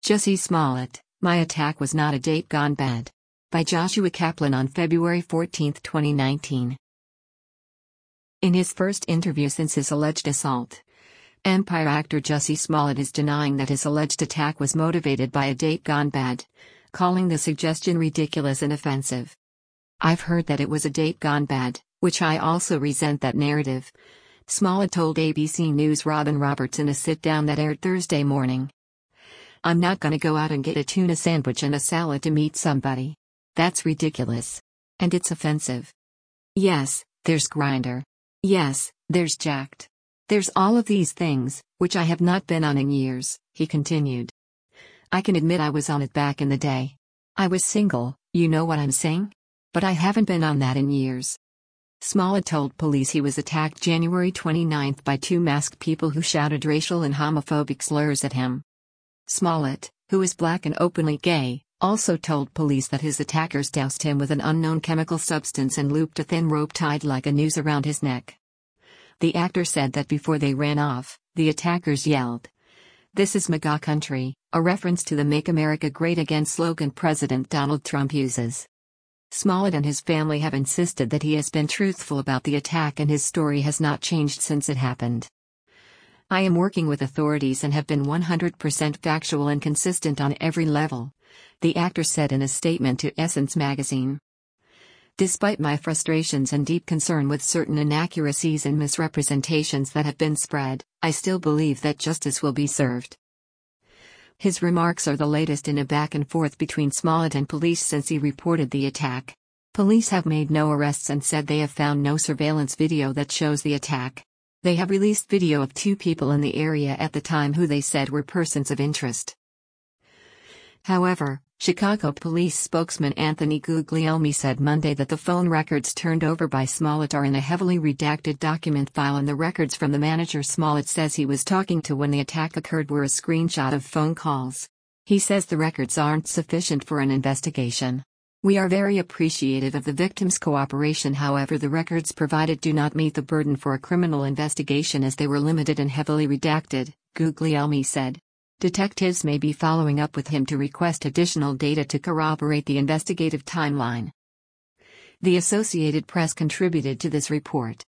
Jussie Smollett, My Attack Was Not a Date Gone Bad. By Joshua Kaplan on February 14, 2019. In his first interview since his alleged assault, Empire actor Jussie Smollett is denying that his alleged attack was motivated by a date gone bad, calling the suggestion ridiculous and offensive. "I've heard that it was a date gone bad, which I also resent that narrative," Smollett told ABC News' Robin Roberts in a sit-down that aired Thursday morning. "I'm not gonna go out and get a tuna sandwich and a salad to meet somebody. That's ridiculous. And it's offensive. Yes, there's Grindr. Yes, there's Jack'd. There's all of these things, which I have not been on in years," he continued. "I can admit I was on it back in the day. I was single, you know what I'm saying? But I haven't been on that in years." Smollett told police he was attacked January 29 by two masked people who shouted racial and homophobic slurs at him. Smollett, who is black and openly gay, also told police that his attackers doused him with an unknown chemical substance and looped a thin rope tied like a noose around his neck. The actor said that before they ran off, the attackers yelled, "This is MAGA country," a reference to the Make America Great Again slogan President Donald Trump uses. Smollett and his family have insisted that he has been truthful about the attack and his story has not changed since it happened. "I am working with authorities and have been 100% factual and consistent on every level," the actor said in a statement to Essence magazine. "Despite my frustrations and deep concern with certain inaccuracies and misrepresentations that have been spread, I still believe that justice will be served." His remarks are the latest in a back and forth between Smollett and police since he reported the attack. Police have made no arrests and said they have found no surveillance video that shows the attack. They have released video of two people in the area at the time who they said were persons of interest. However, Chicago police spokesman Anthony Guglielmi said Monday that the phone records turned over by Smollett are in a heavily redacted document file and the records from the manager Smollett says he was talking to when the attack occurred were a screenshot of phone calls. He says the records aren't sufficient for an investigation. "We are very appreciative of the victim's cooperation, however the records provided do not meet the burden for a criminal investigation as they were limited and heavily redacted," Guglielmi said. Detectives may be following up with him to request additional data to corroborate the investigative timeline. The Associated Press contributed to this report.